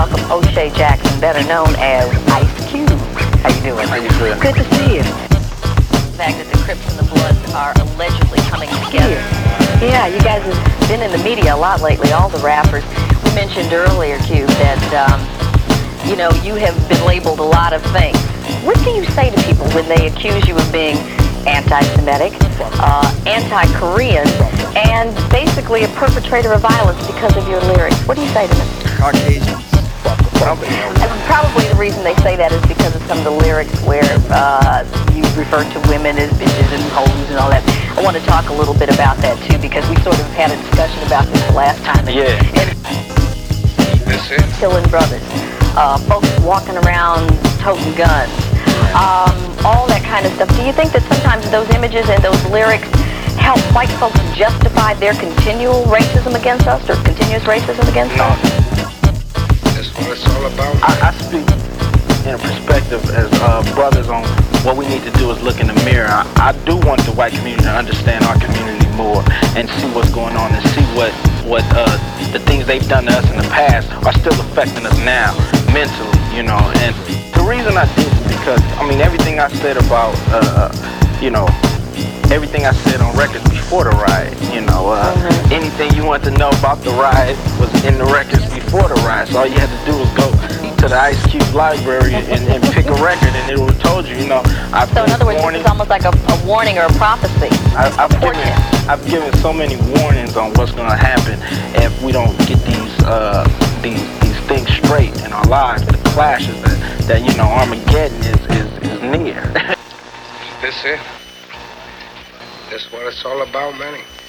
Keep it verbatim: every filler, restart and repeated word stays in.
welcome O'Shea Jackson, better known as Ice Cube. How you doing? How you doing? Good to see you. The fact that the Crips and the Bloods are allegedly coming together. Yeah, you guys have been in the media a lot lately, all the rappers. We mentioned earlier, Cube, that, um, you know, you have been labeled a lot of things. What do you say to people when they accuse you of being anti-Semitic, uh, anti-Korean, and basically a perpetrator of violence because of your lyrics? What do you say to them? Caucasians. And probably the reason they say that is because of some of the lyrics where uh, you refer to women as bitches and hoes and all that. I want to talk a little bit about that too, because we sort of had a discussion about this the last time. And, Yeah. and That's it. killing brothers, uh, folks walking around toting guns, um, all that kind of stuff. Do you think that sometimes those images and those lyrics help white folks justify their continual racism against us, or continuous racism against No. us? That's what it's all about. I, I speak in a perspective as uh, brothers on what we need to do is look in the mirror. I, I do want the white community to understand our community more and see what's going on and see what, what uh, the things they've done to us in the past are still affecting us now, mentally, you know. And the reason I did is because, I mean, everything I said about, uh, you know, everything I said on records before the riot, you know, uh, Mm-hmm. anything you want to know about the riot was in the records before the riot. So all you had to do was go to the Ice Cube library and, and pick a record, and it would have told you, you know. I've So in other words, warning, this is almost like a, a warning or a prophecy. I, I've, a given, portent. I've given so many warnings on what's going to happen if we don't get these uh, these these things straight in our lives. The clashes that, that you know, Armageddon is is, is near. That's it. That's what it's all about, man.